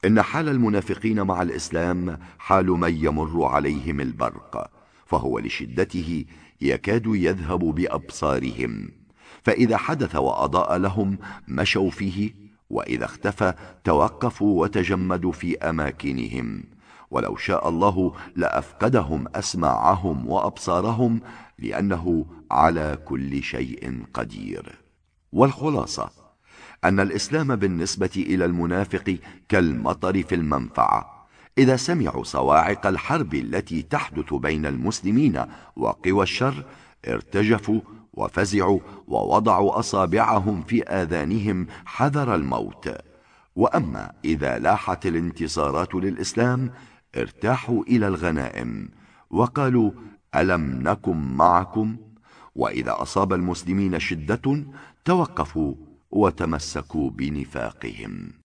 إن حال المنافقين مع الإسلام حال من يمر عليهم البرق، فهو لشدته يكاد يذهب بأبصارهم، فإذا حدث وأضاء لهم مشوا فيه، وإذا اختفى توقفوا وتجمدوا في أماكنهم، ولو شاء الله لأفقدهم أسماعهم وأبصارهم، لأنه على كل شيء قدير. والخلاصة أن الإسلام بالنسبة إلى المنافق كالمطر في المنفعة، إذا سمعوا صواعق الحرب التي تحدث بين المسلمين وقوى الشر ارتجفوا وفزعوا ووضعوا أصابعهم في آذانهم حذر الموت. وأما إذا لاحت الانتصارات للإسلام ارتاحوا إلى الغنائم وقالوا ألم نكن معكم؟ وإذا أصاب المسلمين شدة توقفوا وتمسكوا بنفاقهم.